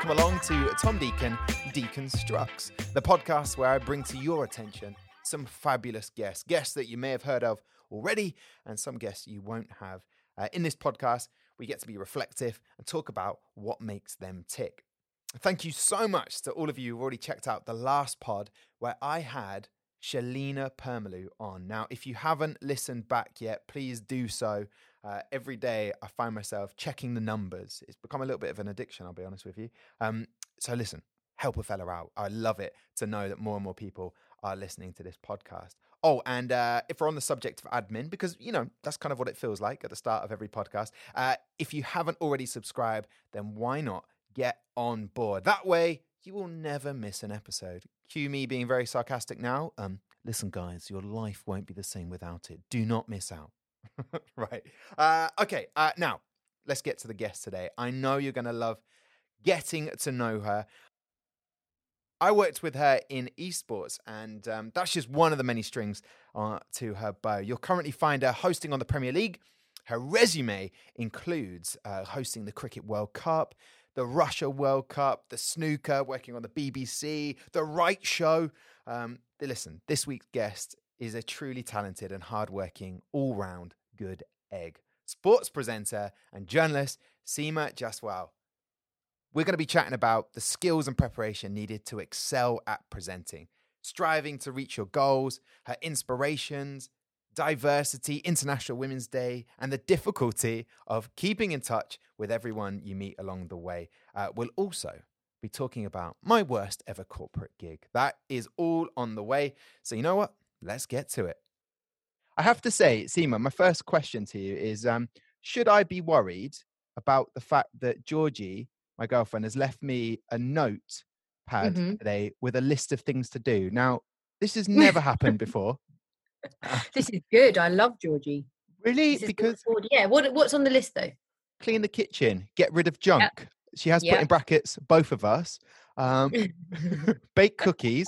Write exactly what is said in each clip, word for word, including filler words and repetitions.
welcome along to Tom Deacon Deconstructs, the podcast where I bring to your attention some fabulous guests, guests that you may have heard of already, and some guests you won't have. Uh, in this podcast, we get to be reflective and talk about what makes them tick. Thank you so much to all of you who've already checked out the last pod where I had Shelina Permalu on. Now, if you haven't listened back yet, please do so. Uh, every day I find myself checking the numbers. It's become a little bit of an addiction, I'll be honest with you. Um, so listen, help a fella out. I love it to know that more and more people are listening to this podcast. Oh, and uh, if we're on the subject of admin, because, you know, that's kind of what it feels like at the start of every podcast. Uh, if you haven't already subscribed, then why not get on board? That way, you will never miss an episode. Cue me being very sarcastic now. Um, listen, guys, your life won't be the same without it. Do not miss out. Right. Uh, okay. Uh, now, let's get to the guest today. I know you're going to love getting to know her. I worked with her in esports, and um, that's just one of the many strings uh, to her bow. You'll currently find her hosting on the Premier League. Her resume includes uh, hosting the Cricket World Cup, the Russia World Cup, the snooker, working on the B B C, the Right Show. Um, listen, this week's guest is a truly talented and hardworking, all-round good egg. Sports presenter and journalist, Seema Jaswal. We're going to be chatting about the skills and preparation needed to excel at presenting, striving to reach your goals, her inspirations, diversity, International Women's Day, and the difficulty of keeping in touch with everyone you meet along the way. Uh, we'll also be talking about my worst ever corporate gig. That is all on the way. So you know what? Let's get to it. I have to say, Seema, my first question to you is, um, should I be worried about the fact that Georgie, my girlfriend, has left me a notepad Mm-hmm. today with a list of things to do? Now, this has never happened before. This is good. I love Georgie. Really? This is Because forward. Yeah. What What's on the list though? clean the kitchen, get rid of junk. Yep. She has Yep. put in brackets, both of us. Um, bake cookies,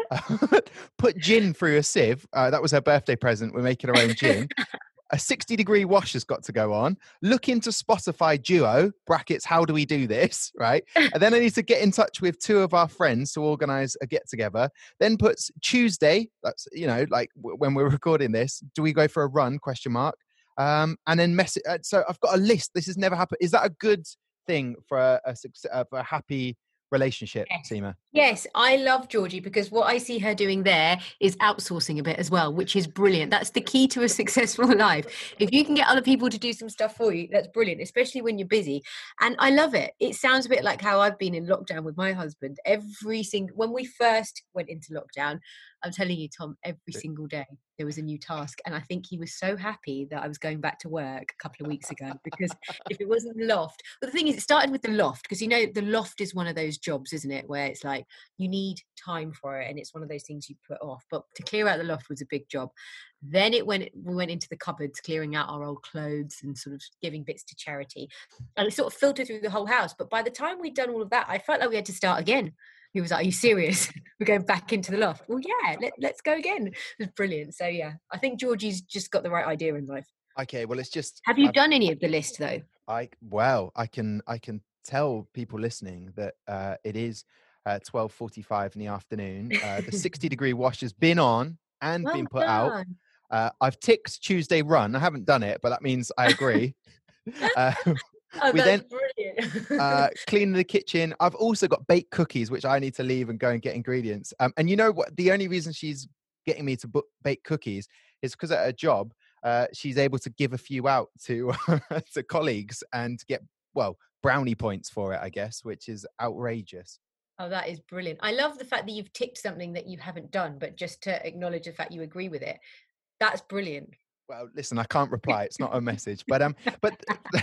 put gin through a sieve. Uh, that was her birthday present. We're making our own gin. A sixty degree wash has got to go on. Look into Spotify Duo, brackets, how do we do this, right? And then I need to get in touch with two of our friends to organize a get together. Then puts Tuesday, that's, you know, like w- when we're recording this, do we go for a run, question mark. Um, and then message. Uh, so I've got a list. This has never happened. Is that a good thing for a, a, success, uh, for a happy relationship, Yes. Seema? Yes, I love Georgie because what I see her doing there is outsourcing a bit as well, which is brilliant. That's the key to a successful life. If you can get other people to do some stuff for you, that's brilliant, especially when you're busy. And I love it. It sounds a bit like how I've been in lockdown with my husband. Every single, when we first went into lockdown, I'm telling you, Tom, every single day there was a new task. And I think he was so happy that I was going back to work a couple of weeks ago because if it wasn't the loft, but the thing is, it started with the loft because, you know, the loft is one of those jobs, isn't it? Where it's like, you need time for it and it's one of those things you put off. But to clear out the loft was a big job. Then it went, we went into the cupboards, clearing out our old clothes and sort of giving bits to charity. And it sort of filtered through the whole house. But by the time we'd done all of that, I felt like we had to start again. He was like, are you serious? We're going back into the loft. Well, yeah, let, let's go again. It was brilliant. So, yeah, I think Georgie's just got the right idea in life. Okay, well, it's just... Have you I've, done any of the list, though? I Well, I can, I can tell people listening that uh, it is uh, twelve forty-five in the afternoon. Uh, the sixty degree wash has been on and Well been put done. out. Uh, I've ticked Tuesday run. I haven't done it, but that means I agree. uh, Oh, we that's then brilliant. uh, clean the kitchen. I've also got baked cookies, which I need to leave and go and get ingredients. Um, and you know what? The only reason she's getting me to book bake cookies is because at her job, uh, she's able to give a few out to to colleagues and get, well, brownie points for it, I guess, which is outrageous. Oh, that is brilliant. I love the fact that you've ticked something that you haven't done, but just to acknowledge the fact you agree with it. That's brilliant. Well, listen, I can't reply. It's not a message, but um, but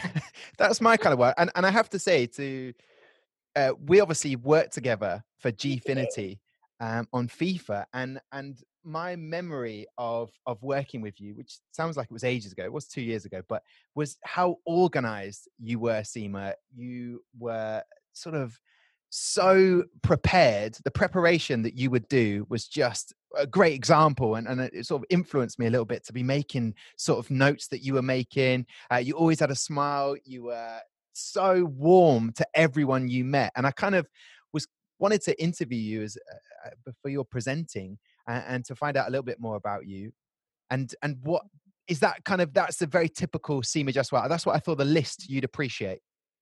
that's my kind of work. And and I have to say, to uh, we obviously worked together for Gfinity um, on FIFA, and and my memory of of working with you, which sounds like it was ages ago, it was two years ago, but was how organized you were, Seema. You were sort of so prepared. The preparation that you would do was just a great example, and, and it sort of influenced me a little bit to be making sort of notes that you were making. Uh, you always had a smile. You were so warm to everyone you met. And I kind of was wanted to interview you as uh, for your presenting and, and to find out a little bit more about you. And and what is that kind of, that's a very typical Seema Jaswal. That's what I thought the list you'd appreciate.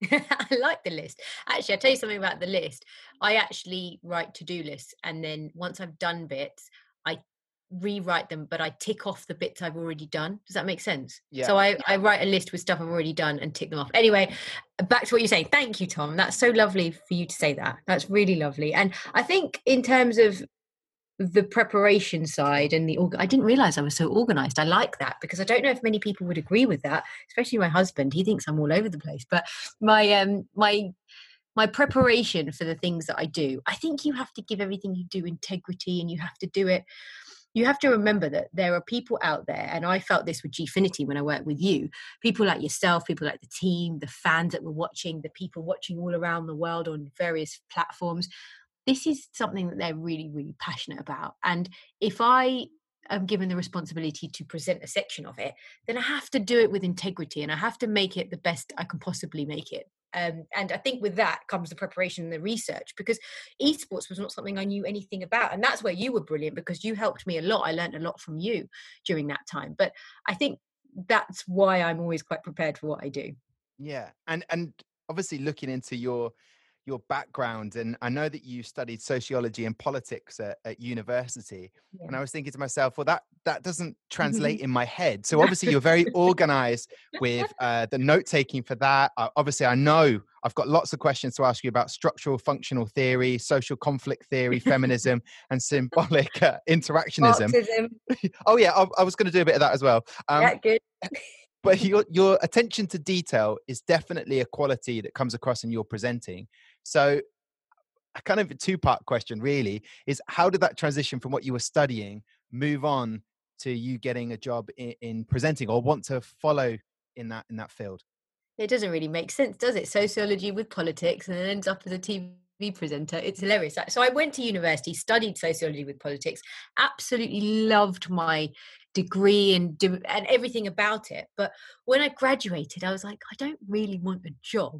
I like the list. Actually, I'll tell you something about the list. I actually write to-do lists, and then once I've done bits, I rewrite them, but I tick off the bits I've already done. Does that make sense? Yeah. So I, I write a list with stuff I've already done and tick them off. Anyway, back to what you're saying. Thank you, Tom. That's so lovely for you to say that. That's really lovely. And I think in terms of the preparation side and the I didn't realize I was so organized. I like that, because I don't know if many people would agree with that, especially my husband. He thinks I'm all over the place. But my um my my preparation for the things that I do, I think you have to give everything you do integrity, and you have to do it. You have to remember that there are people out there, and I felt this with Gfinity when I worked with you, people like yourself, people like the team, the fans that were watching, the people watching all around the world on various platforms. This is something that they're really, really passionate about. And if I am given the responsibility to present a section of it, then I have to do it with integrity, and I have to make it the best I can possibly make it. Um, and I think with that comes the preparation and the research, because esports was not something I knew anything about. And that's where you were brilliant, because you helped me a lot. I learned a lot from you during that time. But I think that's why I'm always quite prepared for what I do. Yeah. And, and obviously looking into your, your background, and I know that you studied sociology and politics at, at university. Yeah. And I was thinking to myself, well, that, that doesn't translate in my head. So obviously you're very organized with uh, the note-taking for that. Uh, obviously I know I've got lots of questions to ask you about structural functional theory, social conflict theory, feminism, and symbolic uh, interactionism. Oh yeah, I, I was going to do a bit of that as well. Um, yeah, good. But your, your attention to detail is definitely a quality that comes across in your presenting. So a kind of a two-part question really is, how did that transition from what you were studying move on to you getting a job in, in presenting, or want to follow in that in that field? It doesn't really make sense, does it? Sociology with politics, and then ends up as a T V presenter. It's hilarious. So I went to university, studied sociology with politics, absolutely loved my degree and do, and everything about it. But when I graduated, I was like, I don't really want a job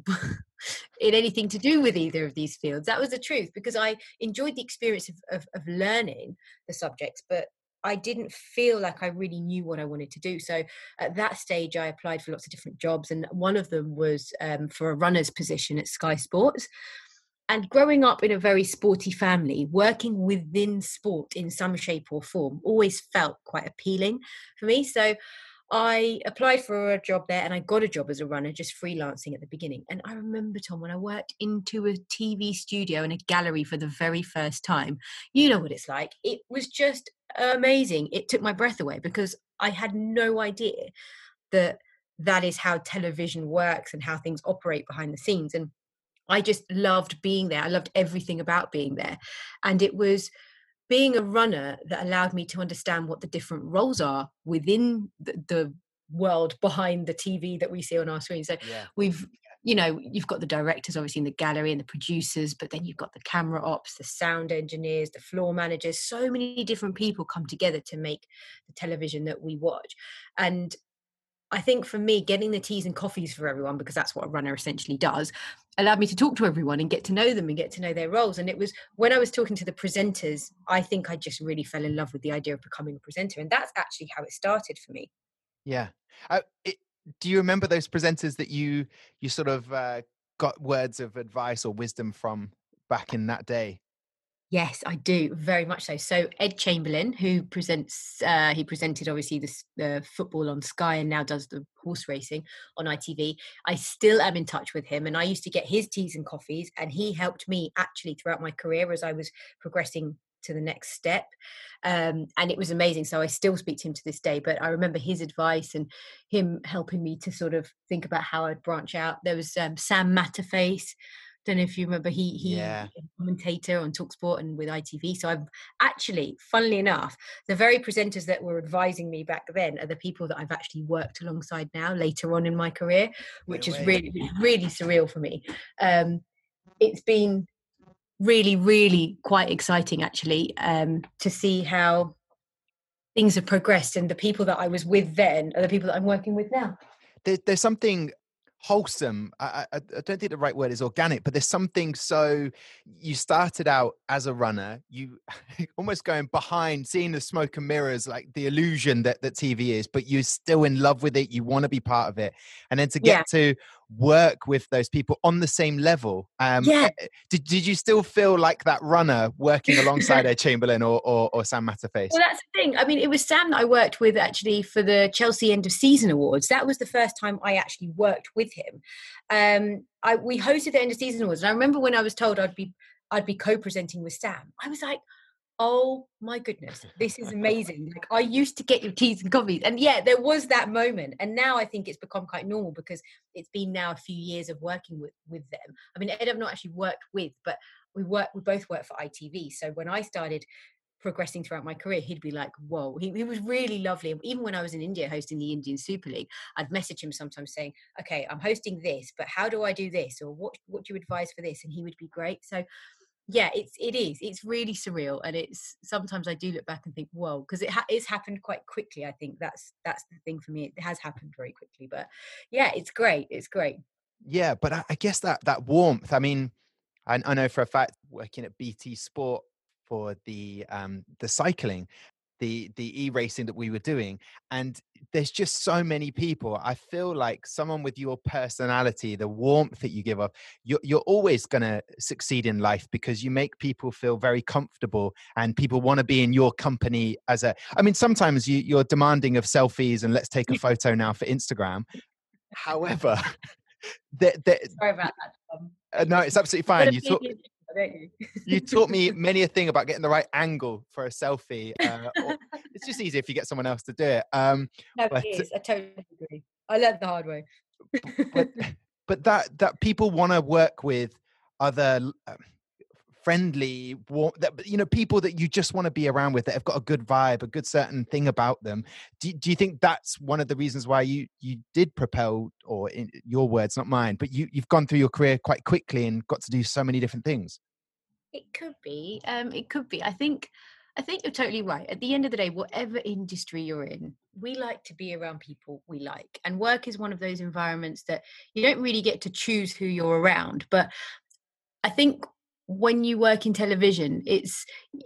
in anything to do with either of these fields. That was the truth, because I enjoyed the experience of, of, of learning the subjects, but I didn't feel like I really knew what I wanted to do. So at that stage, I applied for lots of different jobs, and one of them was um, for a runner's position at Sky Sports. And growing up in a very sporty family, working within sport in some shape or form always felt quite appealing for me. So I applied for a job there, and I got a job as a runner, just freelancing at the beginning. And I remember, Tom, when I worked into a T V studio and a gallery for the very first time, you know what it's like. It was just amazing. It took my breath away, because I had no idea that that is how television works and how things operate behind the scenes. And I just loved being there. I loved everything about being there. And it was being a runner that allowed me to understand what the different roles are within the, the world behind the T V that we see on our screen. So yeah. we've, you know, you've got the directors obviously in the gallery and the producers, but then you've got the camera ops, the sound engineers, the floor managers. So many different people come together to make the television that we watch. And I think for me, getting the teas and coffees for everyone, because that's what a runner essentially does, allowed me to talk to everyone and get to know them and get to know their roles. And it was when I was talking to the presenters, I think I just really fell in love with the idea of becoming a presenter. And that's actually how it started for me. Yeah. Uh, it, do you remember those presenters that you you sort of uh, got words of advice or wisdom from back in that day? Yes, I do, very much so. So Ed Chamberlain, who presents, uh, he presented obviously the uh, football on Sky and now does the horse racing on I T V. I still am in touch with him, and I used to get his teas and coffees, and he helped me actually throughout my career as I was progressing to the next step. Um, and it was amazing. So I still speak to him to this day, but I remember his advice and him helping me to sort of think about how I'd branch out. There was um, Sam Matterface. Don't know if you remember, he he yeah. a commentator on TalkSport and with I T V. So I've actually, funnily enough, the very presenters that were advising me back then are the people that I've actually worked alongside now later on in my career, which no is way. really, really surreal for me. Um, it's been really, really quite exciting actually um, to see how things have progressed, and the people that I was with then are the people that I'm working with now. There, there's something wholesome. I, I, I don't think the right word is organic, but there's something. So you started out as a runner, you almost going behind, seeing the smoke and mirrors, like the illusion that, that T V is, but you're still in love with it. You want to be part of it. And then to get Yeah. to work with those people on the same level. Um, Yeah. did, did you still feel like that runner working alongside Ed Chamberlain or, or, or Sam Matterface? Well, that's the thing. I mean, it was Sam that I worked with actually for the Chelsea End of Season Awards. That was the first time I actually worked with him. Um, I, we hosted the End of Season Awards, and I remember when I was told I'd be I'd be co-presenting with Sam. I was like, oh my goodness, this is amazing. Like, I used to get your teas and coffees. And yeah, there was that moment. And now I think it's become quite normal because it's been now a few years of working with, with them. I mean, Ed I've not actually worked with, but we work, we both work for I T V. So when I started progressing throughout my career, he'd be like, whoa, he, he was really lovely. Even when I was in India hosting the Indian Super League, I'd message him sometimes saying, okay, I'm hosting this, but how do I do this? Or what, what do you advise for this? And he would be great. So yeah, it's it is. It's really surreal, and it's sometimes I do look back and think, whoa, because it ha- it's happened quite quickly. I think that's that's the thing for me. It has happened very quickly, but yeah, it's great. It's great. Yeah, but I, I guess that that warmth. I mean, I, I know for a fact working at B T Sport for the um, the cycling, the the e-racing that we were doing, and there's just so many people. I feel like someone with your personality, the warmth that you give off, you're, you're always going to succeed in life because you make people feel very comfortable and people want to be in your company. As a I mean, sometimes you, you're demanding of selfies and let's take a photo now for Instagram. However, that Sorry about that, Tom. uh, no, it's absolutely fine. You talk You? you taught me many a thing about getting the right angle for a selfie. Uh, or, it's just easier if you get someone else to do it. Um, No, but it is. I totally agree. I learned the hard way. but but that that people want to work with other uh, friendly, warm, that, you know, people that you just want to be around with that have got a good vibe, a good certain thing about them. Do, do you think that's one of the reasons why you you did propel, or in your words, not mine, but you you've gone through your career quite quickly and got to do so many different things? It could be. Um, it could be. I think. I think you're totally right. At the end of the day, whatever industry you're in, we like to be around people we like, and work is one of those environments that you don't really get to choose who you're around. But I think when you work in television, it's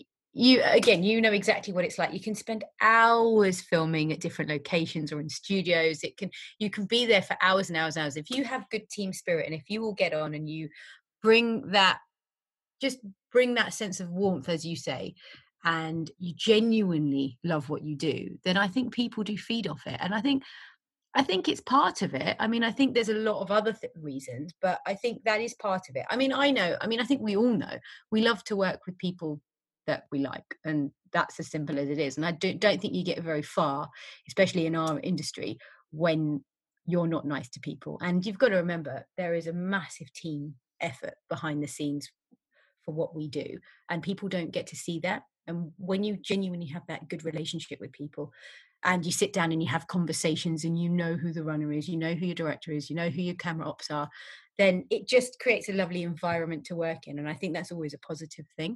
you again. You know exactly what it's like. You can spend hours filming at different locations or in studios. It can you can be there for hours and hours and hours. If you have good team spirit, and if you all get on and you bring that just bring that sense of warmth, as you say, and you genuinely love what you do, then I think people do feed off it. And I think I think it's part of it. I mean, I think there's a lot of other th- reasons, but I think that is part of it. I mean, I know, I mean, I think we all know we love to work with people that we like, and that's as simple as it is. And I don't, don't think you get very far, especially in our industry, when you're not nice to people. And you've got to remember, there is a massive team effort behind the scenes for what we do, and people don't get to see that. And when you genuinely have that good relationship with people and you sit down and you have conversations and you know who the runner is, you know who your director is, you know who your camera ops are, then it just creates a lovely environment to work in. And I think that's always a positive thing.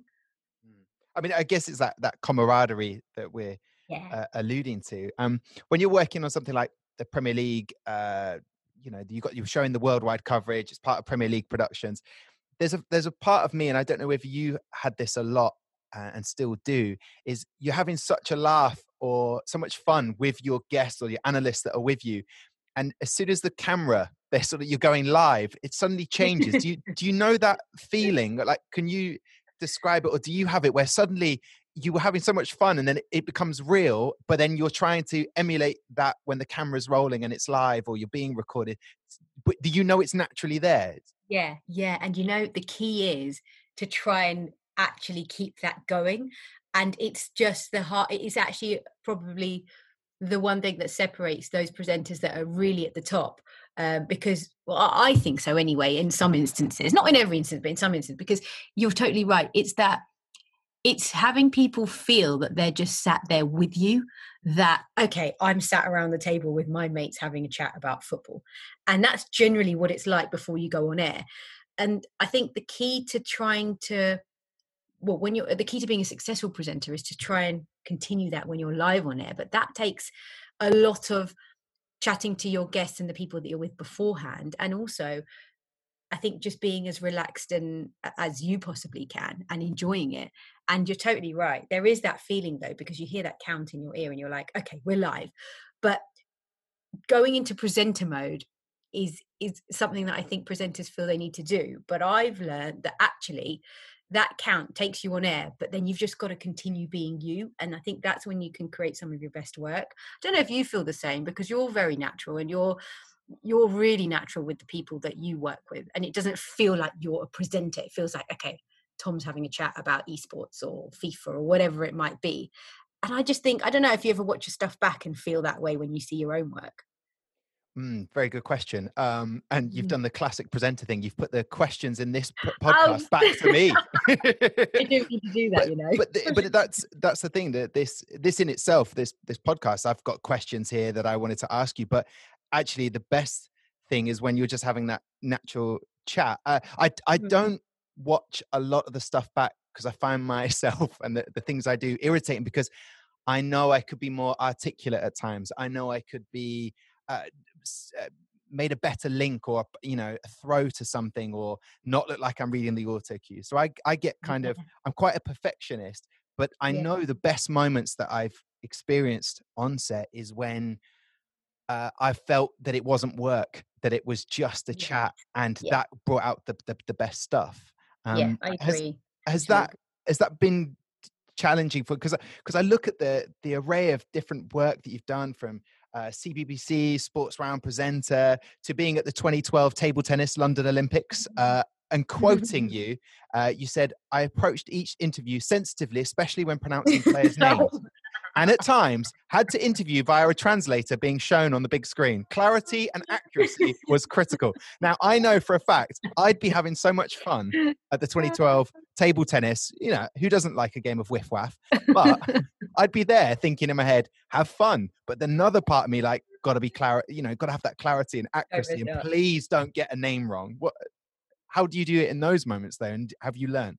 I mean, I guess it's that that camaraderie that we're Yeah. uh, alluding to. Um, when you're working on something like the Premier League, uh, you know, you got you're showing the worldwide coverage. It's part of Premier League productions. There's a there's a part of me, and I don't know if you had this a lot uh, and still do, is you're having such a laugh or so much fun with your guests or your analysts that are with you, and as soon as the camera, they're sort of you're going live, it suddenly changes. Do you do you know that feeling? Like, can you describe it, or do you have it where suddenly you were having so much fun and then it, it becomes real, but then you're trying to emulate that when the camera's rolling and it's live or you're being recorded? But do you know it's naturally there? Yeah, yeah. And you know, the key is to try and actually keep that going. And it's just the heart, it is actually probably the one thing that separates those presenters that are really at the top. Um, because, well, I I think so anyway, in some instances, not in every instance, but in some instances, because you're totally right. It's that it's having people feel that they're just sat there with you, that, okay, I'm sat around the table with my mates having a chat about football. And that's generally what it's like before you go on air. And I think the key to trying to, well, when you're, the key to being a successful presenter is to try and continue that when you're live on air. But that takes a lot of chatting to your guests and the people that you're with beforehand, and also I think just being as relaxed and as you possibly can and enjoying it. And you're totally right. There is that feeling though, because you hear that count in your ear and you're like, okay, we're live. But going into presenter mode is is something that I think presenters feel they need to do. But I've learned that actually that count takes you on air, but then you've just got to continue being you. And I think that's when you can create some of your best work. I don't know if you feel the same, because you're very natural and you're you're really natural with the people that you work with, and it doesn't feel like you're a presenter. It feels like, okay, Tom's having a chat about esports or FIFA or whatever it might be. And I just think, I don't know if you ever watch your stuff back and feel that way when you see your own work. Mm, very good question. Um, and you've Mm. done the classic presenter thing. You've put the questions in this p- podcast oh. back to me. I don't need to do that, but, you know. But the, but that's that's the thing, that this this in itself, this this podcast, I've got questions here that I wanted to ask you. But actually, the best thing is when you're just having that natural chat. Uh, I I Mm. don't watch a lot of the stuff back because I find myself and the, the things I do irritating, because I know I could be more articulate at times. I know I could be uh, uh, made a better link, or, you know, a throw to something, or not look like I'm reading the auto cue. So I, I get kind of, I'm quite a perfectionist, but I Yeah. know the best moments that I've experienced on set is when uh, I felt that it wasn't work, that it was just a Yeah. chat, and Yeah. that brought out the, the, the best stuff. Um, yeah, I has, agree. has Totally. that, has that been challenging for, because because I look at the the array of different work that you've done, from uh, C B B C Sports Round presenter to being at the twenty twelve table tennis London Olympics, uh, and quoting you, uh, you said, I approached each interview sensitively, especially when pronouncing players' names, and at times had to interview via a translator being shown on the big screen. Clarity and accuracy was critical. Now, I know for a fact I'd be having so much fun at the twenty twelve table tennis. You know, who doesn't like a game of whiff waff? But I'd be there thinking in my head, have fun. But another part of me, like, got to be clar, you know, got to have that clarity and accuracy, and please don't get a name wrong. What? How do you do it in those moments, though? And have you learned?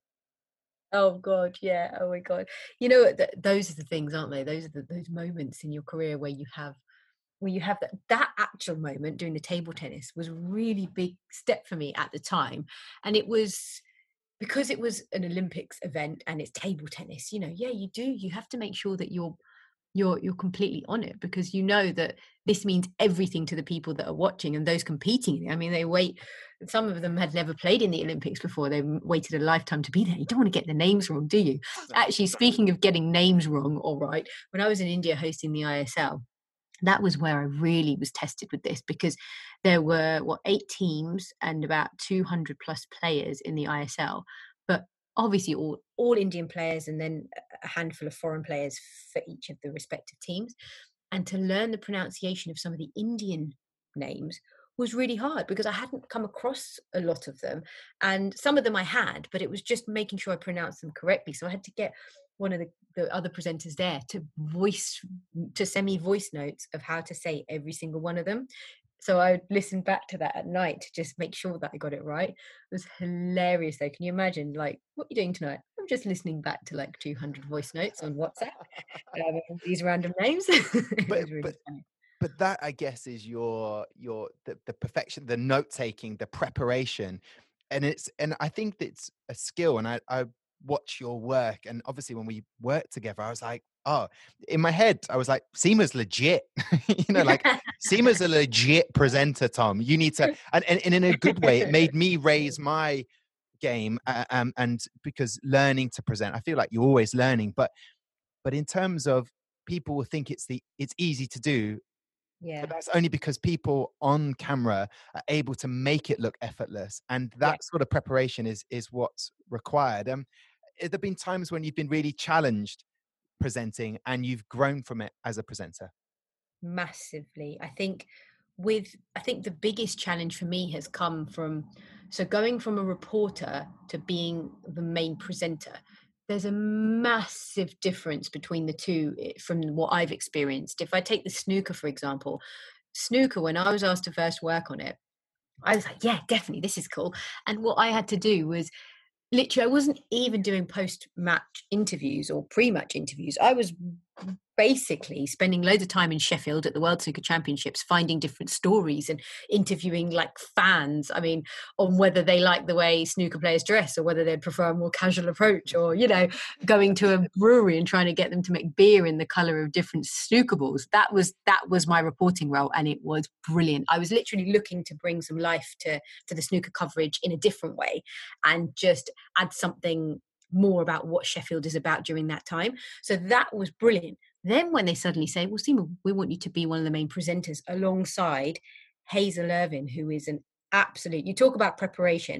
Oh God, yeah. Oh my God. You know, th- those are the things, aren't they? Those are the, those moments in your career where you have, where you have that, that actual moment doing the table tennis was a really big step for me at the time. And it was because it was an Olympics event and it's table tennis, you know, yeah, you do, you have to make sure that you're, you're, you're completely on it, because you know that this means everything to the people that are watching and those competing. I mean, they wait, some of them had never played in the Olympics before. They waited a lifetime to be there. You don't want to get the names wrong, do you? Actually, speaking of getting names wrong, all right, when I was in India hosting the I S L, that was where I really was tested with this, because there were, what, eight teams and about two hundred plus players in the I S L. But obviously all, all Indian players, and then a handful of foreign players for each of the respective teams. And to learn the pronunciation of some of the Indian names was really hard, because I hadn't come across a lot of them. And some of them I had, but it was just making sure I pronounced them correctly. So I had to get one of the, the other presenters there to voice, to send me voice notes of how to say every single one of them. So I would listen back to that at night to just make sure that I got it right. It was hilarious though. Can you imagine, like, what are you doing tonight? I'm just listening back to like two hundred voice notes on WhatsApp. Um, these random names. It But, was really but, funny. but that, I guess, is your, your, the, the perfection, the note taking, the preparation. And it's, and I think it's a skill. And I, I watch your work. And obviously when we worked together, I was like, oh, in my head, I was like, Seema's legit. You know, like, Seema's a legit presenter, Tom. You need to, and, and, and in a good way, it made me raise my game. Uh, um, and because learning to present, I feel like you're always learning, but, but in terms of, people will think it's the, it's easy to do. Yeah. But that's only because people on camera are able to make it look effortless. And that Yeah. sort of preparation is, is what's required. Um, have there been times when you've been really challenged presenting and you've grown from it as a presenter? Massively. I think with, I think the biggest challenge for me has come from, so going from a reporter to being the main presenter, there's a massive difference between the two from what I've experienced. If I take the snooker, for example, snooker, when I was asked to first work on it, I was like, yeah, definitely, this is cool. And what I had to do was, literally, I wasn't even doing post-match interviews or pre-match interviews. I was basically spending loads of time in Sheffield at the World Snooker Championships, finding different stories and interviewing like fans, I mean, on whether they like the way snooker players dress or whether they'd prefer a more casual approach, or, you know, going to a brewery and trying to get them to make beer in the colour of different snooker balls. That was that was my reporting role, and it was brilliant. I was literally looking to bring some life to, to the snooker coverage in a different way and just add something more about what Sheffield is about during that time. So that was brilliant. Then when they suddenly say, well, Seema, we want you to be one of the main presenters alongside Hazel Irvine, who is an absolute, you talk about preparation.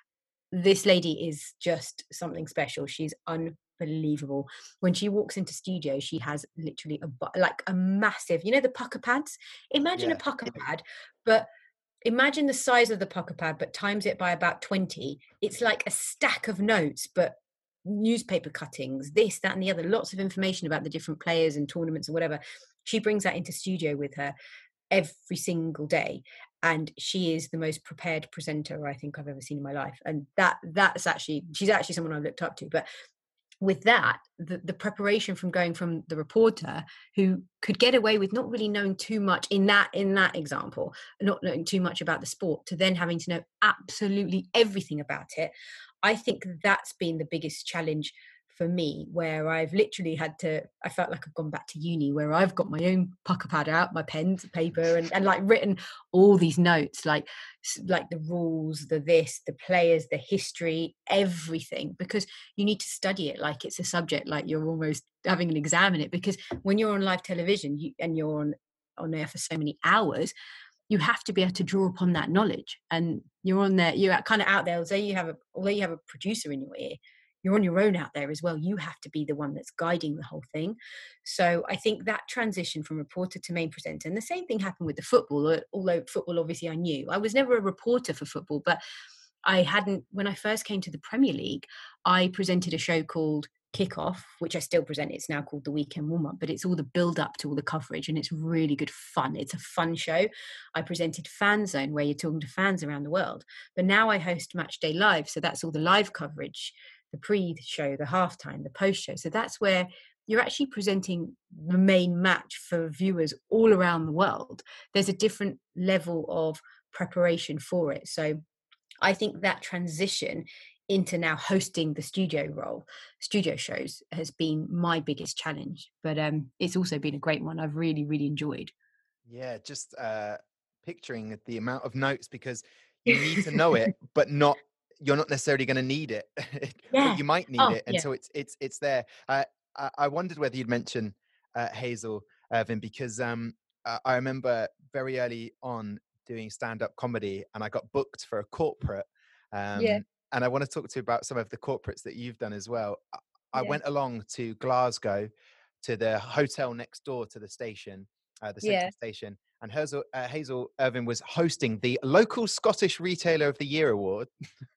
This lady is just something special. She's unbelievable. When she walks into studio, she has literally a, like a massive, you know, the pucker pads? Imagine yeah. a pucker pad, but imagine the size of the pucker pad, but times it by about twenty. It's like a stack of notes, but newspaper cuttings, this, that, and the other, lots of information about the different players and tournaments and whatever. She brings that into studio with her every single day, and she is the most prepared presenter I think I've ever seen in my life. And that that's actually, she's actually someone I've looked up to. But with that, the, the preparation from going from the reporter who could get away with not really knowing too much in that in that example, not knowing too much about the sport, to then having to know absolutely everything about it, I think that's been the biggest challenge for me, where I've literally had to, I felt like I've gone back to uni, where I've got my own pucker pad out, my pens, paper, and, and like written all these notes, like like the rules, the this, the players, the history, everything, because you need to study it like it's a subject, like you're almost having an exam in it. Because when you're on live television you, and you're on, on air for so many hours, you have to be able to draw upon that knowledge, and you're on there, you're kind of out there. Although you have a, although you have a producer in your ear, you're on your own out there as well. You have to be the one that's guiding the whole thing. So I think that transition from reporter to main presenter, and the same thing happened with the football, although football, obviously I knew. I was never a reporter for football, but I hadn't, when I first came to the Premier League, I presented a show called Kickoff, which I still present. It's now called the Weekend Warm-Up, but it's all the build up to all the coverage, and it's really good fun. It's a fun show. I presented Fan Zone, where you're talking to fans around the world, but now I host Match Day Live, so that's all the live coverage, the pre-show, the halftime, the post-show. So that's where you're actually presenting the main match for viewers all around the world. There's a different level of preparation for it. So I think that transition into now hosting the studio role, studio shows, has been my biggest challenge. But um, it's also been a great one. I've really, really enjoyed. Yeah, just uh, picturing the amount of notes, because you need to know it, but not, you're not necessarily going to need it. Yeah. But you might need oh, it, and yeah. so it's it's it's there. Uh, I, I wondered whether you'd mention uh, Hazel Irvine, because um, uh, I remember very early on doing stand-up comedy, and I got booked for a corporate. Um, yeah. And I want to talk to you about some of the corporates that you've done as well. I Yeah. went along to Glasgow, to the hotel next door to the station, uh, the Central Yeah. Station, and Hazel, uh, Hazel Irvine was hosting the local Scottish Retailer of the Year award.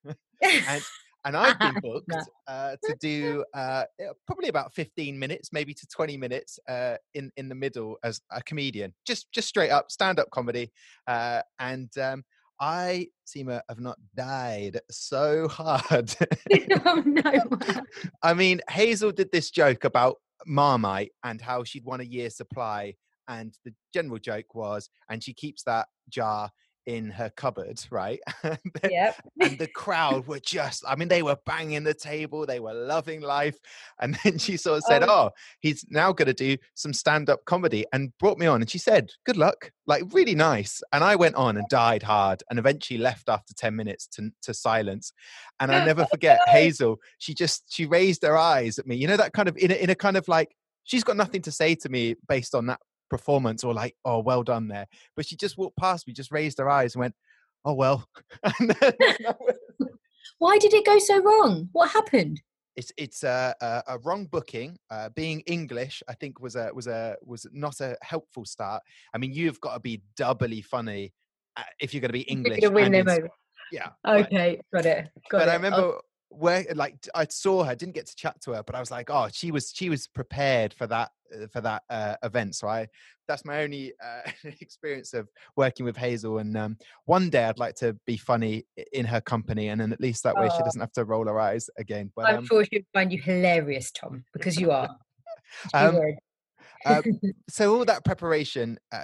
and and I'd been booked uh, to do uh, probably about fifteen minutes, maybe to twenty minutes uh, in in the middle as a comedian, just just straight up stand-up comedy, uh, and. Um, I, Seema, have not died so hard. Oh, no. I mean, Hazel did this joke about Marmite and how she'd won a year's supply. And the general joke was, and she keeps that jar in her cupboard, right? Yep. And the crowd were just, I mean, they were banging the table. They were loving life. And then she sort of said, oh, oh he's now going to do some stand-up comedy, and brought me on. And she said, good luck, like really nice. And I went on and died hard, and eventually left after ten minutes to, to silence. And I never forget Hazel. She just, she raised her eyes at me, you know, that kind of, in a, in a kind of like, she's got nothing to say to me based on that performance, or like, oh, well done there, but she just walked past me, just raised her eyes and went, oh well. And then, why did it go so wrong? What happened? It's it's a, a, a wrong booking. Uh, being English, I think, was a was a was not a helpful start. I mean, you've got to be doubly funny uh, if you're going to be English. You're win and them over. Yeah. Okay, but, got it. Got but it. I remember. Oh. Where like I saw her, didn't get to chat to her, but I was like, oh, she was she was prepared for that uh, for that uh, event. So I that's my only uh, experience of working with Hazel. And um, one day I'd like to be funny in her company, and then at least that way oh. she doesn't have to roll her eyes again. But I'm um, sure she'd find you hilarious, Tom, because you are. um, Uh, so all that preparation uh,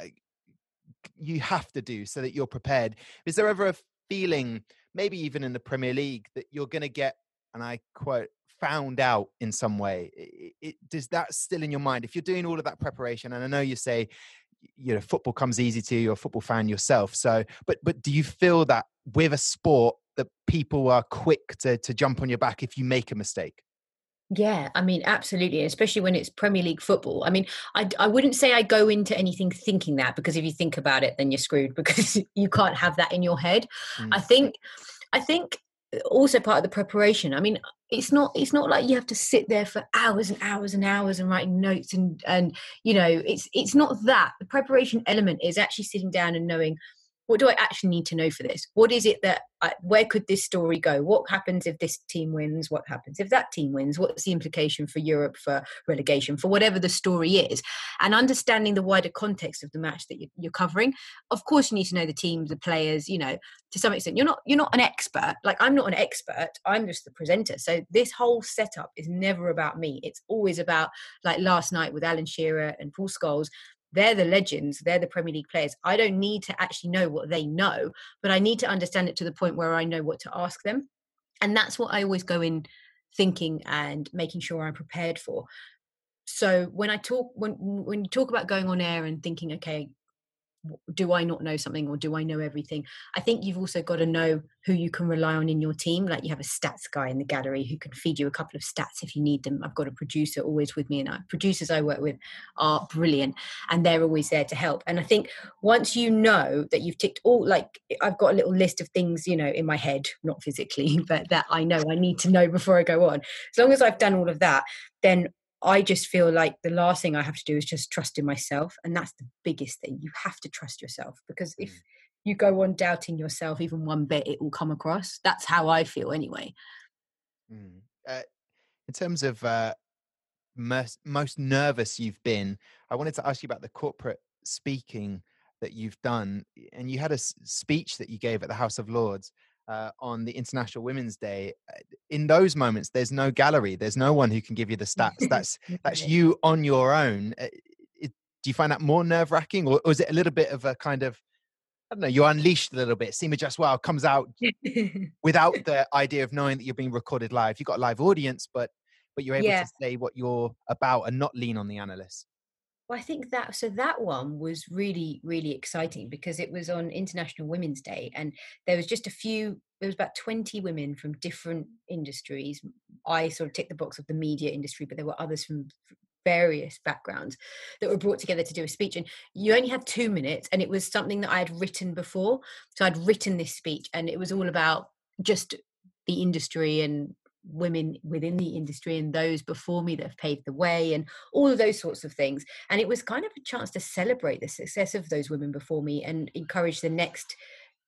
you have to do so that you're prepared. Is there ever a feeling, maybe even in the Premier League, that you're going to get, and I quote, found out in some way? It, it, does that still in your mind? If you're doing all of that preparation, and I know you say, you know, football comes easy to you, you're a football fan yourself. So, but but do you feel that with a sport that people are quick to to jump on your back if you make a mistake? Yeah, I mean, absolutely, especially when it's Premier League football. I mean, I, I wouldn't say I go into anything thinking that, because if you think about it, then you're screwed, because you can't have that in your head. Mm. I think, I think also part of the preparation. I mean, it's not it's not like you have to sit there for hours and hours and hours and writing notes and and you know, it's it's not that. The preparation element is actually sitting down and knowing, what do I actually need to know for this? What is it that, I, where could this story go? What happens if this team wins? What happens if that team wins? What's the implication for Europe, for relegation, for whatever the story is? And understanding the wider context of the match that you're covering. Of course, you need to know the teams, the players, you know, to some extent. You're not, you're not an expert. Like, I'm not an expert. I'm just the presenter. So this whole setup is never about me. It's always about, like last night with Alan Shearer and Paul Scholes. They're the legends. They're the Premier League players. I don't need to actually know what they know, but I need to understand it to the point where I know what to ask them. And that's what I always go in thinking and making sure I'm prepared for. So when I talk, when when you talk about going on air and thinking, okay, do I not know something, or do I know everything? I think you've also got to know who you can rely on in your team. Like, you have a stats guy in the gallery who can feed you a couple of stats if you need them. I've got a producer always with me, and our producers I work with are brilliant, and they're always there to help. And I think once you know that you've ticked all, like, I've got a little list of things, you know, in my head, not physically, but that I know I need to know before I go on. As long as I've done all of that, then I just feel like the last thing I have to do is just trust in myself. And that's the biggest thing. You have to trust yourself, because if you go on doubting yourself even one bit, it will come across. That's how I feel anyway. Mm. Uh, in terms of uh, most, most nervous you've been, I wanted to ask you about the corporate speaking that you've done. And you had a s- speech that you gave at the House of Lords uh, on the International Women's Day. In those moments, there's no gallery. There's no one who can give you the stats. That's that's you on your own. Uh, It, do you find that more nerve-wracking, or, or is it a little bit of a kind of, I don't know, you're unleashed a little bit? Seema Jaswal comes out without the idea of knowing that you're being recorded live. You've got a live audience, but but you're able Yeah. to say what you're about and not lean on the analysts. Well, I think that, so that one was really, really exciting, because it was on International Women's Day, and there was just a few, there was about twenty women from different industries. I sort of ticked the box of the media industry, but there were others from various backgrounds that were brought together to do a speech. And you only had two minutes, and it was something that I had written before. So I'd written this speech, and it was all about just the industry and women within the industry and those before me that have paved the way and all of those sorts of things. And it was kind of a chance to celebrate the success of those women before me and encourage the next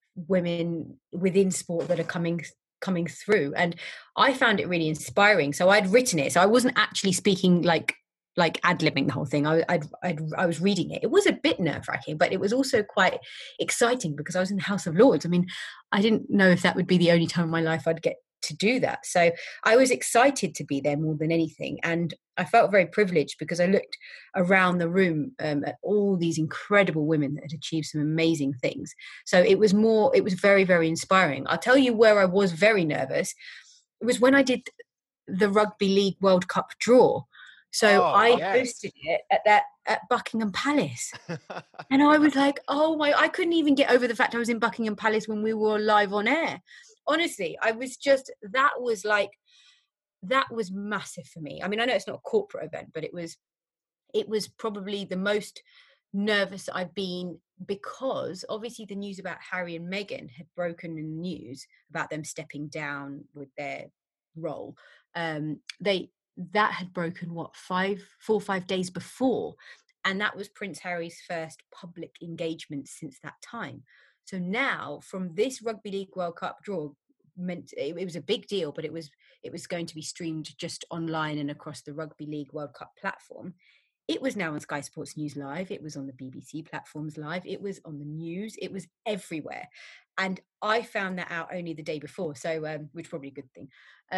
women within sport that are coming coming through. And I found it really inspiring. So I'd written it, so I wasn't actually speaking like like ad-libbing the whole thing. I, I'd, I'd, I was reading it. It was a bit nerve-wracking, but it was also quite exciting, because I was in the House of Lords. I mean, I didn't know if that would be the only time in my life I'd get to do that. So I was excited to be there more than anything. And I felt very privileged, because I looked around the room um, at all these incredible women that had achieved some amazing things. So it was more, it was very, very inspiring. I'll tell you where I was very nervous. It was when I did the Rugby League World Cup draw. So Oh, I yes. hosted it at that at Buckingham Palace. And I was like, oh my, I couldn't even get over the fact I was in Buckingham Palace when we were live on air. Honestly, I was just, that was like, that was massive for me. I mean, I know it's not a corporate event, but it was, it was probably the most nervous I've been, because obviously the news about Harry and Meghan had broken in the news about them stepping down with their role. Um, they, that had broken what, five, four or five days before. And that was Prince Harry's first public engagement since that time. So now, from this Rugby League World Cup draw, meant it, it was a big deal, but it was it was going to be streamed just online and across the Rugby League World Cup platform. It was now on Sky Sports News Live. It was on the B B C platforms live. It was on the news. It was everywhere. And I found that out only the day before, so um, which is probably a good thing. Um,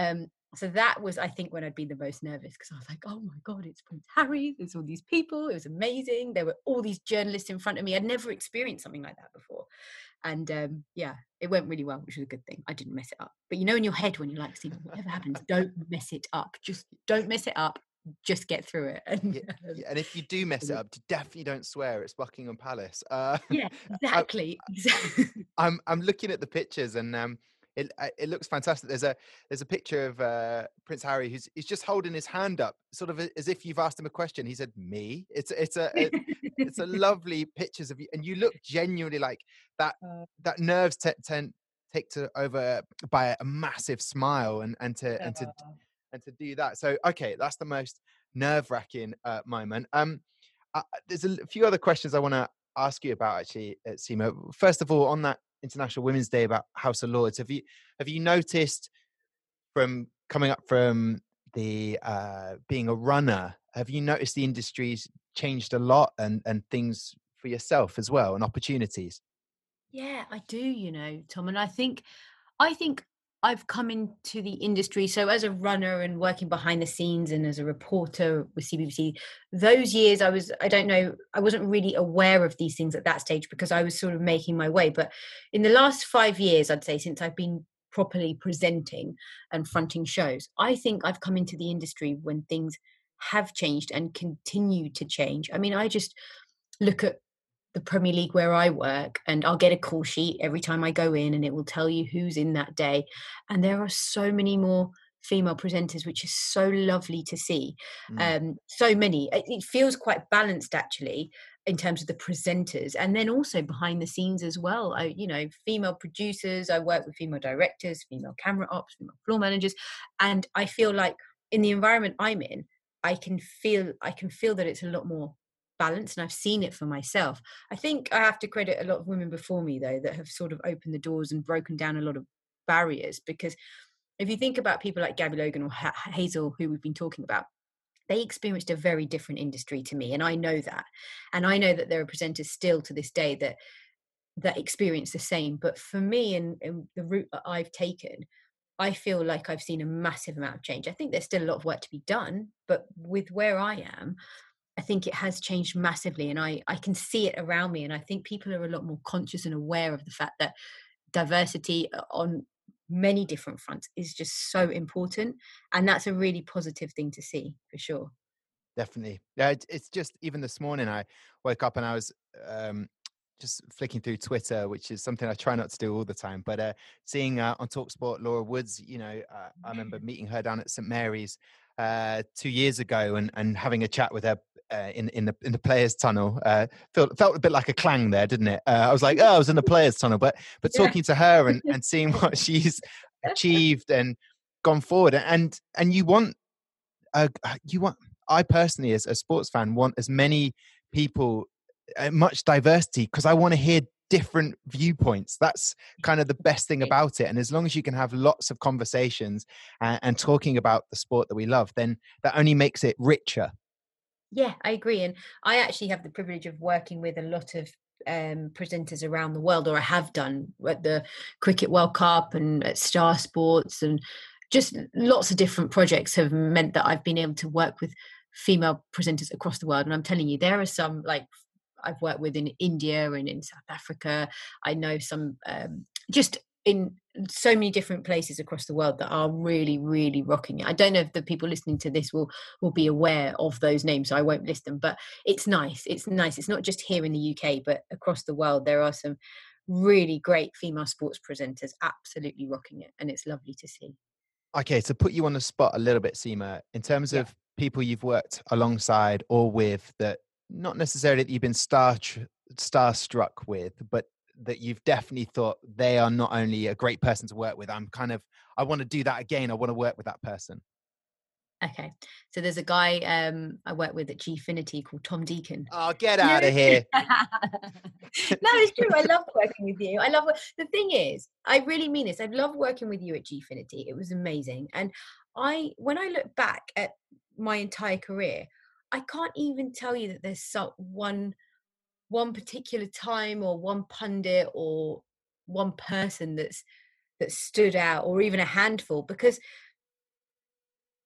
So that was, I think, when I'd been the most nervous, because I was like, oh my God, it's Prince Harry. There's all these people. It was amazing. There were all these journalists in front of me. I'd never experienced something like that before. And um, yeah, it went really well, which was a good thing. I didn't mess it up. But you know, in your head, when you're like, see, whatever happens, don't mess it up. Just don't mess it up. Just get through it. And, Yeah, um, yeah, and if you do mess it up, definitely don't swear. It's Buckingham Palace. Uh, yeah, I, exactly. exactly. I'm I'm looking at the pictures, and um, it uh, it looks fantastic. There's a there's a picture of uh, Prince Harry who's he's just holding his hand up, sort of as if you've asked him a question. He said, "Me." It's it's a, a it's a lovely pictures of you, and you look genuinely like that. Uh, That nerves t- tend take to over by a massive smile, and and to and to uh, and to do that. So okay, that's the most nerve wracking uh, moment. Um, uh, there's a few other questions I want to ask you about actually, uh, Seema. First of all, on that International Women's Day about House of Lords, have you have you noticed from coming up from the uh, being a runner, have you noticed the industry's changed a lot, and and things for yourself as well, and opportunities? yeah, I do, you know, Tom. And I think I think I've come into the industry. So as a runner and working behind the scenes and as a reporter with C B B C, those years I was, I don't know, I wasn't really aware of these things at that stage because I was sort of making my way. But in the last five years, I'd say, since I've been properly presenting and fronting shows, I think I've come into the industry when things have changed and continue to change. I mean, I just look at the Premier League where I work, and I'll get a call sheet every time I go in, and it will tell you who's in that day. And there are so many more female presenters, which is so lovely to see. Mm, Um, so many. It, it feels quite balanced actually in terms of the presenters, and then also behind the scenes as well. I, you know, female producers. I work with female directors, female camera ops, female floor managers, and I feel like in the environment I'm in, I can feel I can feel that it's a lot more balanced, and I've seen it for myself. I think I have to credit a lot of women before me though that have sort of opened the doors and broken down a lot of barriers, because if you think about people like Gabby Logan or ha- Hazel, who we've been talking about, they experienced a very different industry to me, and I know that. And I know that there are presenters still to this day that that experience the same. But for me, and, and the route that I've taken, I feel like I've seen a massive amount of change. I think there's still a lot of work to be done, but with where I am, I think it has changed massively, and I, I can see it around me. And I think people are a lot more conscious and aware of the fact that diversity on many different fronts is just so important. And that's a really positive thing to see, for sure. definitely. Yeah, it, it's just even this morning I woke up and I was um, just flicking through Twitter, which is something I try not to do all the time. But uh, seeing uh, on Talksport Laura Woods, you know, uh, I remember meeting her down at St Mary's uh, two years ago, and and having a chat with her uh, in in the in the players' tunnel. Uh, felt felt a bit like a clang there, didn't it? Uh, I was like, oh, I was in the players' tunnel, but but Yeah. talking to her and and seeing what she's achieved and gone forward, and and you want uh, you want I personally, as a sports fan, want as many people, uh, much diversity, because I want to hear different viewpoints. That's kind of the best thing about it. And as long as you can have lots of conversations and, and talking about the sport that we love, then that only makes it richer. Yeah, I agree. And I actually have the privilege of working with a lot of um, presenters around the world, or I have done at the Cricket World Cup and at Star Sports, and just lots of different projects have meant that I've been able to work with female presenters across the world. And I'm telling you, there are some like I've worked with in India and in South Africa. I know some um, just in so many different places across the world that are really, really rocking it. I don't know if the people listening to this will will be aware of those names, so I won't list them. But it's nice. It's nice. It's not just here in the U K, but across the world. There are some really great female sports presenters absolutely rocking it, and it's lovely to see. Okay, to put you on the spot a little bit, Seema, in terms Yeah. of people you've worked alongside or with that not necessarily that you've been star starstruck with, but that you've definitely thought they are not only a great person to work with, I'm kind of, I want to do that again. I want to work with that person. Okay. So there's a guy um, I work with at Gfinity called Tom Deacon. Oh, get You out of here. no, it's true. I love working with you. I love the thing is, I really mean this. I love working with you at Gfinity. It was amazing. And I, when I look back at my entire career, I can't even tell you that there's so, one one particular time or one pundit or one person that's that stood out, or even a handful, because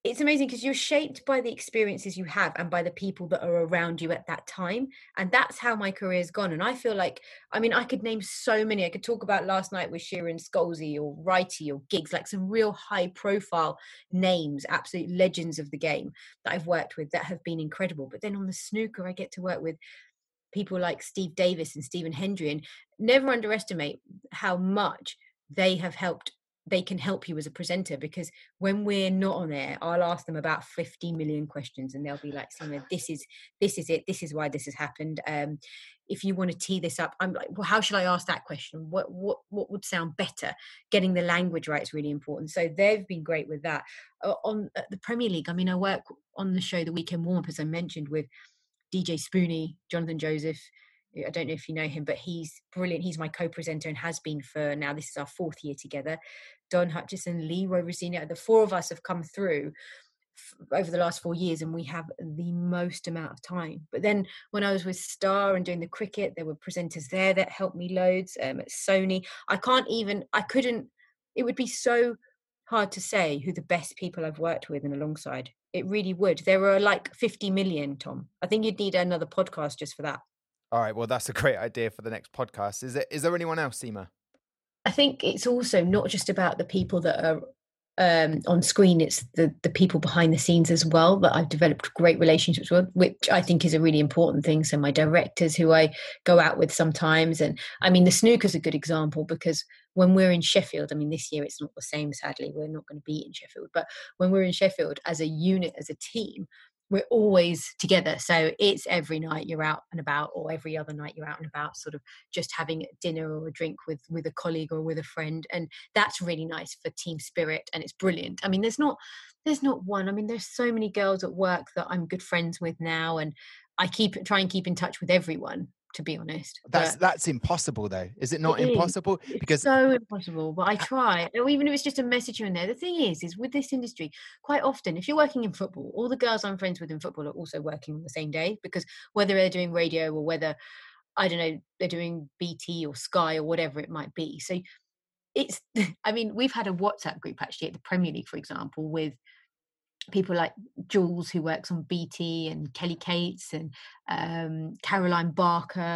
it's amazing because you're shaped by the experiences you have and by the people that are around you at that time. And that's how my career's gone. And I feel like, I mean, I could name so many. I could talk about last night with Sheeran Scalzi or Righty or Giggs, like some real high profile names, absolute legends of the game that I've worked with that have been incredible. But then on the snooker, I get to work with people like Steve Davis and Stephen Hendry, and never underestimate how much they have helped they can help you as a presenter, because when we're not on air, I'll ask them about fifty million questions and they'll be like, Seema, this is this is it, this is why this has happened. Um, if you want to tee this up, I'm like, well, how should I ask that question? What what what would sound better? Getting the language right is really important. So they've been great with that. Uh, on uh, the Premier League, I mean, I work on the show The Weekend Warm-Up, as I mentioned, with D J Spoonie, Jonathan Joseph. I don't know if you know him, but he's brilliant. He's my co-presenter and has been for now, this is our fourth year together. Don Hutchison, Leroy Rossini, the four of us have come through f- over the last four years and we have the most amount of time. But then when I was with Star and doing the cricket, there were presenters there that helped me loads. Um, at Sony, I can't even, I couldn't, it would be so hard to say who the best people I've worked with and alongside. It really would. There are like fifty million, Tom. I think you'd need another podcast just for that. All right, well, that's a great idea for the next podcast. Is there, is there anyone else, Seema? I think it's also not just about the people that are um, on screen, it's the, the people behind the scenes as well that I've developed great relationships with, which I think is a really important thing. So my directors who I go out with sometimes, and I mean, the snooker's a good example because when we're in Sheffield, I mean, this year it's not the same, sadly, we're not going to be in Sheffield, but when we're in Sheffield as a unit, as a team, we're always together. So it's every night you're out and about, or every other night you're out and about, sort of just having dinner or a drink with, with a colleague or with a friend. And that's really nice for team spirit. And it's brilliant. I mean, there's not, there's not one, I mean, there's so many girls at work that I'm good friends with now. And I keep try and keep in touch with everyone, to be honest. That's But that's impossible, though. Is it not it is. impossible? It's Because so impossible, but I try. Or even if it's just a message here and there. The thing is, is with this industry, quite often, if you're working in football, all the girls I'm friends with in football are also working on the same day, because whether they're doing radio or whether, I don't know, they're doing B T or Sky or whatever it might be. So it's, I mean, we've had a WhatsApp group actually at the Premier League, for example, with people like Jules, who works on B T, and Kelly Cates and um, Caroline Barker,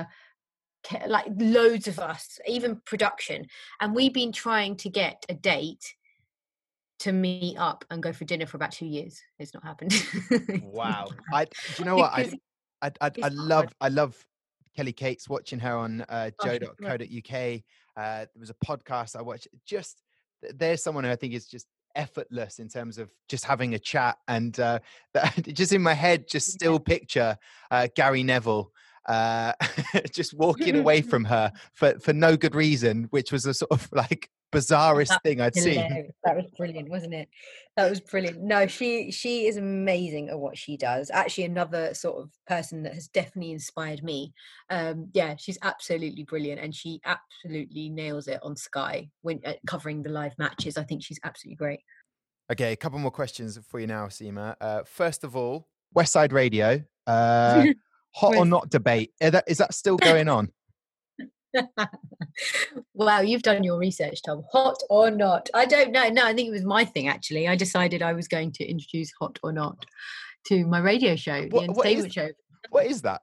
like loads of us, even production. And we've been trying to get a date to meet up and go for dinner for about two years. It's not happened. wow, I do you know what I I I, I love hard. I love Kelly Cates, watching her on uh, Oh, joe she's dot co dot uk. Uh, there was a podcast I watched. Just there's someone who I think is just effortless in terms of just having a chat, and uh, that, just in my head, just still Yeah. picture uh, Gary Neville uh just walking away from her for for no good reason, which was a sort of like bizarrest That thing I'd was seen. hilarious. That was brilliant, wasn't it? That was brilliant. No, she she is amazing at what she does. Actually, another sort of person that has definitely inspired me. Um, yeah, she's absolutely brilliant, and she absolutely nails it on Sky when uh, covering the live matches. I think she's absolutely great. Okay, a couple more questions for you now, Seema. Uh, first of all, West Side Radio, uh, hot or With- not debate. Is that, is that still going on? Wow, you've done your research, Tom. Hot or not? I don't know. No, I think it was my thing, actually. I decided I was going to introduce Hot or Not to my radio show, the What, what, entertainment is, show. what is that?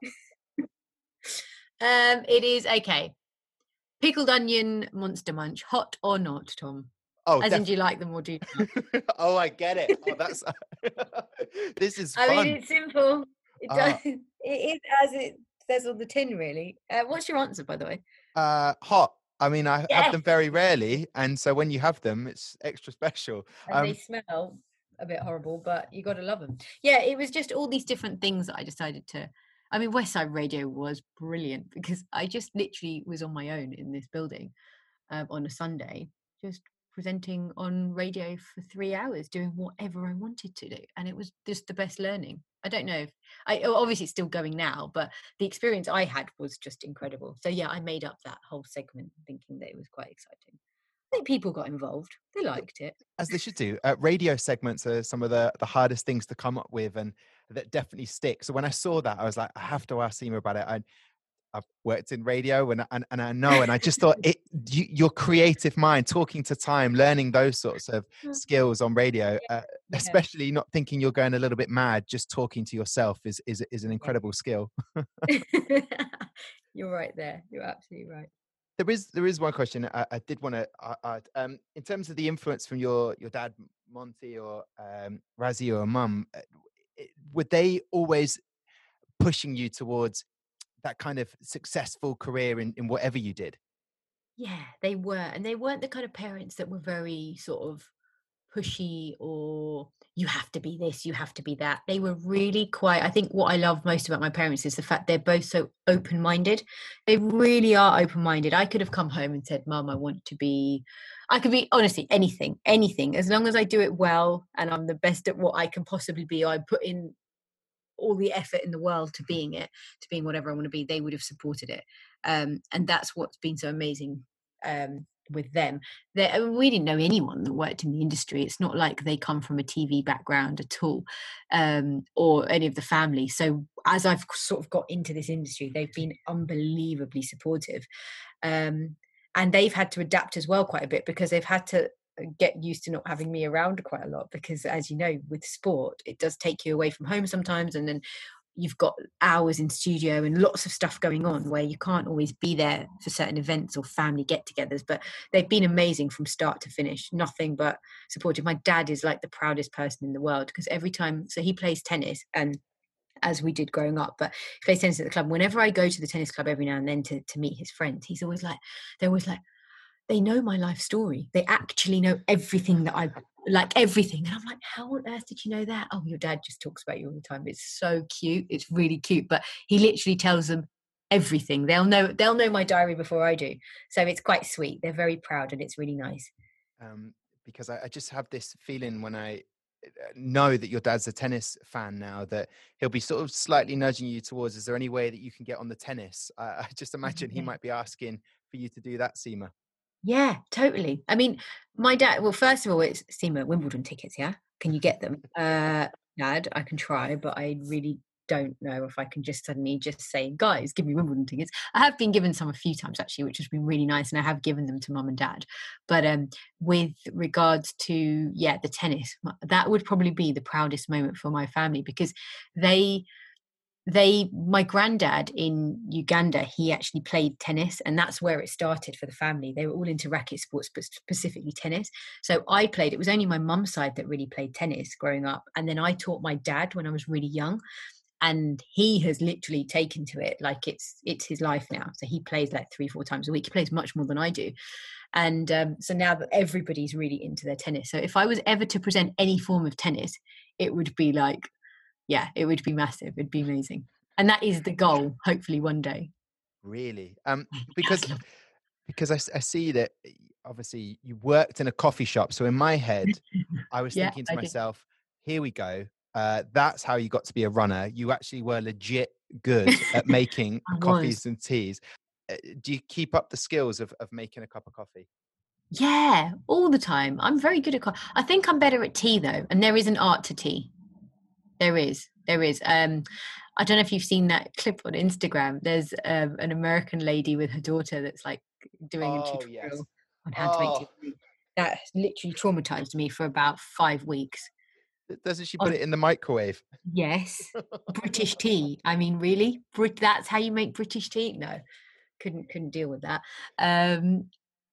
Um, it is, okay. Pickled onion monster munch. Hot or not, Tom? Oh, As def- in, do you like them or do you not? oh, I get it. Oh, that's this is I fun. mean, it's simple. It, Uh, does, it is as it says on the tin, really. Uh, what's your answer, by the way? uh, hot. I mean, I have Yes! them very rarely, and so when you have them, it's extra special. And they Um, smell a bit horrible, but you got to love them. Yeah, it was just all these different things that I decided to. I mean, West Side Radio was brilliant because I just literally was on my own in this building um, on a Sunday, just presenting on radio for three hours, doing whatever I wanted to do, and it was just the best learning. I don't know if I obviously it's still going now, but the experience I had was just incredible. So yeah, I made up that whole segment thinking that it was quite exciting. I think people got involved. They liked it. as they should do. Uh, radio segments are some of the, the hardest things to come up with, and that definitely stick. So when I saw that, I was like, I have to ask Seema about it. I, I've worked in radio, and, and and I know, and I just thought it, you, your creative mind, talking to time, learning those sorts of skills on radio. Uh, Yeah. especially not thinking you're going a little bit mad, just talking to yourself is is is an Yeah. incredible skill. You're right there. You're absolutely right. There is there is one question I, I did want to uh, add. Um, in terms of the influence from your your dad, Monty, or um, Razzie, or mum, uh, it- were they always pushing you towards that kind of successful career in, in whatever you did? Yeah, they were. And they weren't the kind of parents that were very sort of pushy or you have to be this, you have to be that. They were really quite, I think what I love most about my parents is the fact they're both so open minded. They really are open minded. I could have come home and said, Mum, I want to be, I could be honestly anything, anything, as long as I do it well and I'm the best at what I can possibly be. I put in all the effort in the world to being it, to being whatever I want to be, they would have supported it. Um, and that's what's been so amazing um, with them. They, I mean, we didn't know anyone that worked in the industry. It's not like they come from a T V background at all, um, or any of the family. So as I've sort of got into this industry, they've been unbelievably supportive. Um, and they've had to adapt as well quite a bit because they've had to get used to not having me around quite a lot because, as you know, with sport it does take you away from home sometimes, and then you've got hours in studio and lots of stuff going on where you can't always be there for certain events or family get-togethers. But they've been amazing from start to finish, nothing but supportive. My dad is like the proudest person in the world because every time, so he plays tennis, and as we did growing up, but he plays tennis at the club. Whenever I go to the tennis club every now and then to, to meet his friends, he's always like, they're always like, they know my life story. They actually know everything that I like, everything. And I'm like, how on earth did you know that? Oh, your dad just talks about you all the time. It's so cute. It's really cute. But he literally tells them everything. They'll know, they'll know my diary before I do. So it's quite sweet. They're very proud and it's really nice. Um, because I, I just have this feeling when I uh, know that your dad's a tennis fan now that he'll be sort of slightly nudging you towards, is there any way that you can get on the tennis? I, I just imagine he Yeah. might be asking for you to do that, Seema. Yeah, totally. I mean, my dad, well, first of all, it's Seema, Wimbledon tickets, yeah? Can you get them? Uh, Dad, I can try, but I really don't know if I can just suddenly just say, guys, give me Wimbledon tickets. I have been given some a few times actually, which has been really nice, and I have given them to mum and dad. But um, with regards to, yeah, the tennis, that would probably be the proudest moment for my family because they they my granddad in Uganda, he actually played tennis, and that's where it started for the family. They were all into racket sports, but specifically tennis. So I played, it was only my mum's side that really played tennis growing up, and then I taught my dad when I was really young, and he has literally taken to it like it's it's his life now. So he plays like three four times a week. He plays much more than I do. And um, so now that everybody's really into their tennis, so if I was ever to present any form of tennis, it would be like, yeah, it would be massive. It'd be amazing. And that is the goal, hopefully one day. Really? Um, Yes, because love. because I, s- I see that y- obviously you worked in a coffee shop. So in my head, I was Yeah, thinking to I did. myself, here we go. Uh, that's how you got to be a runner. You actually were legit good at making I was. coffees and teas. Uh, do you keep up the skills of, of making a cup of coffee? Yeah, all the time. I'm very good at co- I think I'm better at tea though, and there is an art to tea. There is. There is. Um I don't know if you've seen that clip on Instagram. There's um, an American lady with her daughter that's like doing a Oh, yes. tutorial on how to make Oh, tea. That literally traumatized me for about five weeks. doesn't she put it in the microwave? Yes. British tea. I mean, really? Brit- that's how you make British tea? No, couldn't couldn't deal with that. Um,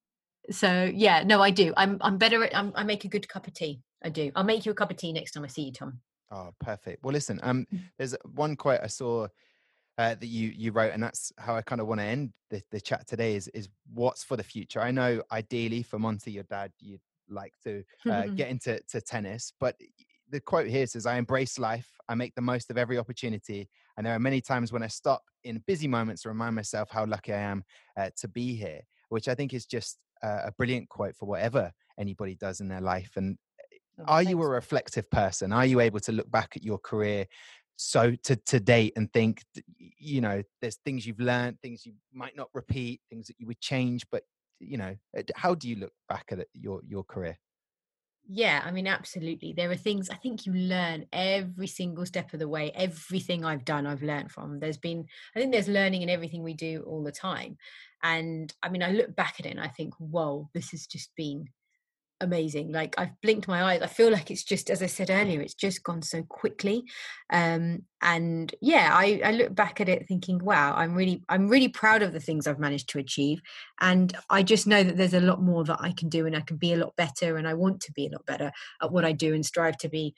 so yeah, no, I do. I'm I'm better at I'm, I make a good cup of tea. I do. I'll make you a cup of tea next time I see you, Tom. Oh, perfect. Well, listen, um, there's one quote I saw uh, that you you wrote, and that's how I kind of want to end the, the chat today. Is is what's for the future? I know ideally for Monty, your dad, you'd like to uh, get into to tennis, but the quote here says, "I embrace life. I make the most of every opportunity, and there are many times when I stop in busy moments to remind myself how lucky I am uh, to be here," which I think is just uh, a brilliant quote for whatever anybody does in their life. And Oh, are you a thanks. reflective person? Are you able to look back at your career so to to date and think, th- y- you know, there's things you've learned, things you might not repeat, things that you would change, but you know, uh, d- how do you look back at it, your your career? Yeah, I mean, absolutely. There are things I think you learn every single step of the way. Everything I've done, I've learned from. There's been, I think there's learning in everything we do all the time. And I mean, I look back at it and I think, whoa, this has just been amazing. Like I've blinked my eyes. I feel like it's just, as I said earlier, it's just gone so quickly. Um, and yeah, I, I look back at it thinking, wow, I'm really, I'm really proud of the things I've managed to achieve. And I just know that there's a lot more that I can do, and I can be a lot better. And I want to be a lot better at what I do and strive to be,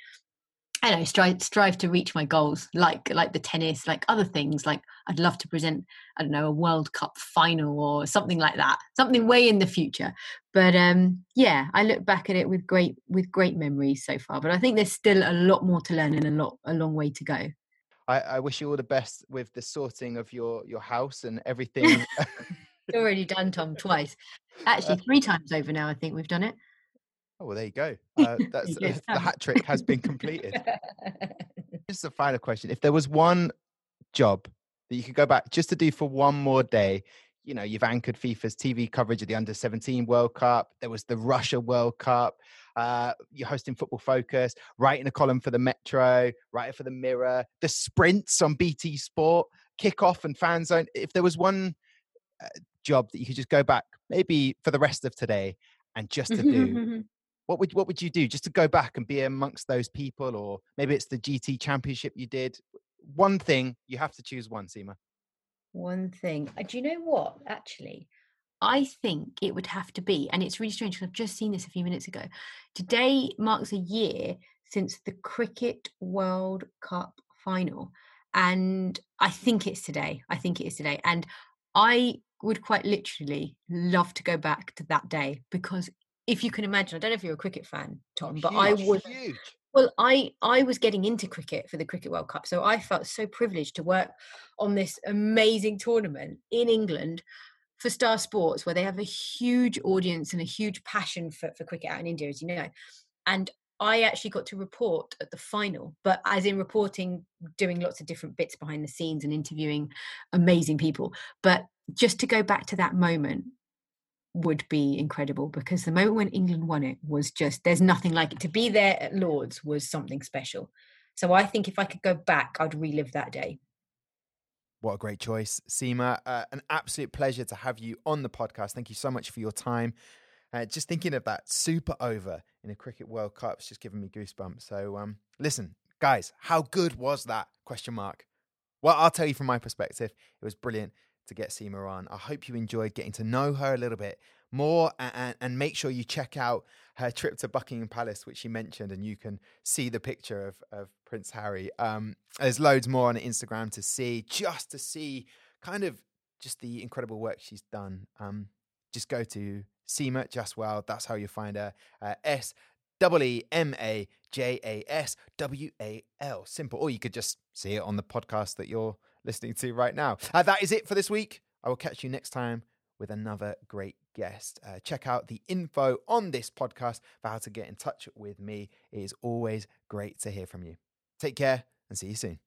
I don't know, strive, strive to reach my goals, like like the tennis, like other things. Like I'd love to present, I don't know, a World Cup final or something like that, something way in the future. But um, yeah, I look back at it with great with great memories so far. But I think there's still a lot more to learn and a lot a long way to go. I, I wish you all the best with the sorting of your your house and everything. It's already done, Tom, twice, actually three times over now. I think we've done it. Oh, well, there you go. Uh, that's Yes, uh, the hat trick has been completed. Just a final question. If there was one job that you could go back just to do for one more day, you know, you've anchored FIFA's T V coverage of the under seventeen World Cup. There was the Russia World Cup. Uh, you're hosting Football Focus, writing a column for the Metro, writing for the Mirror, the sprints on B T Sport, Kickoff and Fan Zone. If there was one uh, job that you could just go back, maybe for the rest of today, and just to do, what would what would you do? Just to go back and be amongst those people, or maybe it's the G T Championship you did. One thing, you have to choose one, Seema. One thing. Uh, Do you know what? Actually, I think it would have to be, and it's really strange because I've just seen this a few minutes ago. Today marks a year since the Cricket World Cup final. And I think it's today. I think it is today. And I would quite literally love to go back to that day, because if you can imagine, I don't know if you're a cricket fan, Tom, but I Huge, was. huge. Well, I, I was getting into cricket for the Cricket World Cup, so I felt so privileged to work on this amazing tournament in England for Star Sports, where they have a huge audience and a huge passion for, for cricket out in India, as you know. And I actually got to report at the final, but as in reporting, doing lots of different bits behind the scenes and interviewing amazing people. But just to go back to that moment would be incredible, because the moment when England won it was just, there's nothing like it. To be there at Lord's was something special. So I think if I could go back, I'd relive that day. What a great choice, Seema. Uh, an absolute pleasure to have you on the podcast. Thank you so much for your time. Uh, just thinking of that super over in a Cricket World Cup, it's just giving me goosebumps. So um, listen, guys, how good was that? Question mark. Well, I'll tell you from my perspective, it was brilliant to get Seema on. I hope you enjoyed getting to know her a little bit more, and, and make sure you check out her trip to Buckingham Palace, which she mentioned, and you can see the picture of, of Prince Harry. Um, there's loads more on Instagram to see, just to see kind of just the incredible work she's done. Um, just go to Seema Jaswal. That's how you find her. Uh, S E E M A J A S W A L. Simple. Or you could just see it on the podcast that you're listening to right now. Uh, that is it for this week. I will catch you next time with another great guest. Uh, check out the info on this podcast for how to get in touch with me. It is always great to hear from you. Take care and see you soon.